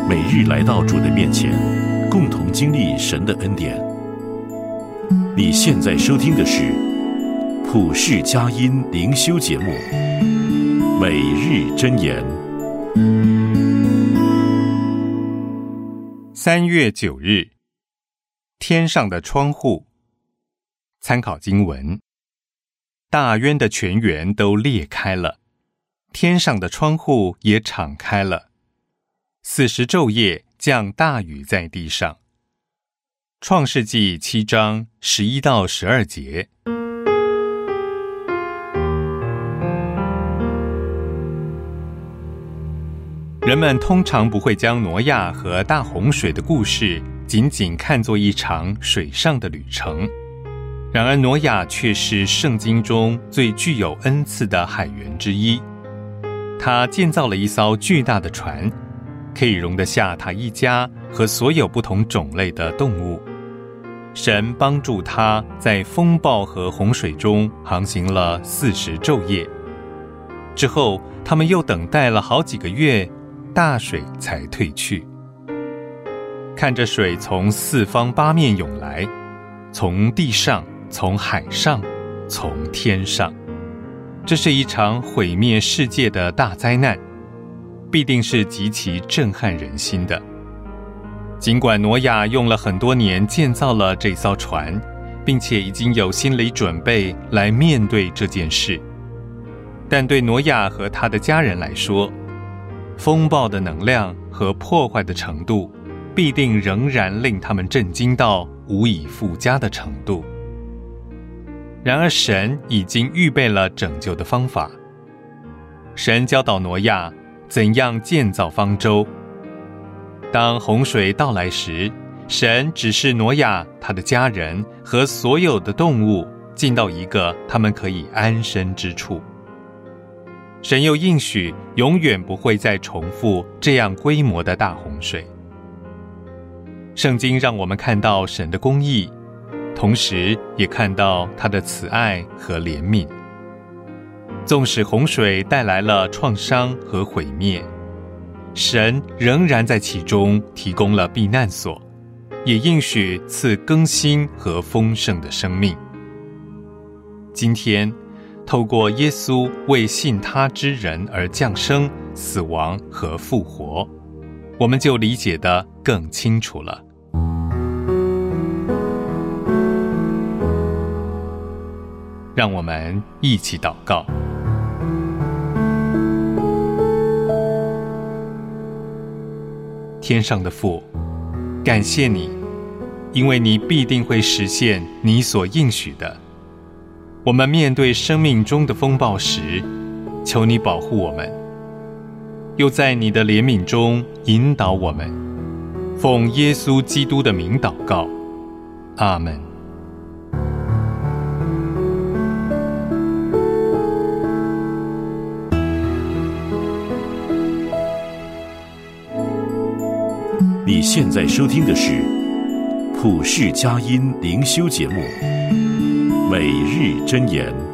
每日来到主的面前，共同经历神的恩典。你现在收听的是普世佳音灵修节目《每日箴言》。 3月9日，天上的窗户。参考经文：大渊的泉源都裂开了，天上的窗户也敞开了。40昼夜降大雨在地上。创世纪7章11到12节。人们通常不会将挪亚和大洪水的故事仅仅看作一场水上的旅程，然而挪亚却是圣经中最具有恩赐的海员之一。他建造了一艘巨大的船，可以容得下他一家和所有不同种类的动物。神帮助他在风暴和洪水中航行了40昼夜，之后他们又等待了好几个月，大水才退去。看着水从四方八面涌来，从地上，从海上，从天上，这是一场毁灭世界的大灾难，必定是极其震撼人心的。尽管挪亚用了很多年建造了这艘船，并且已经有心理准备来面对这件事，但对挪亚和他的家人来说，风暴的能量和破坏的程度必定仍然令他们震惊到无以复加的程度。然而神已经预备了拯救的方法。神教导挪亚怎样建造方舟。当洪水到来时，神指示挪亚他的家人和所有的动物进到一个他们可以安身之处。神又应许永远不会再重复这样规模的大洪水。圣经让我们看到神的公义，同时也看到他的慈爱和怜悯。纵使洪水带来了创伤和毁灭，神仍然在其中提供了避难所，也应许赐更新和丰盛的生命。今天透过耶稣为信他之人而降生、死亡和复活，我们就理解得更清楚了。让我们一起祷告。天上的父，感谢你，因为你必定会实现你所应许的。我们面对生命中的风暴时，求你保护我们，又在你的怜悯中引导我们。奉耶稣基督的名祷告，阿们。 你现在收听的是普世佳音灵修节目《每日箴言》。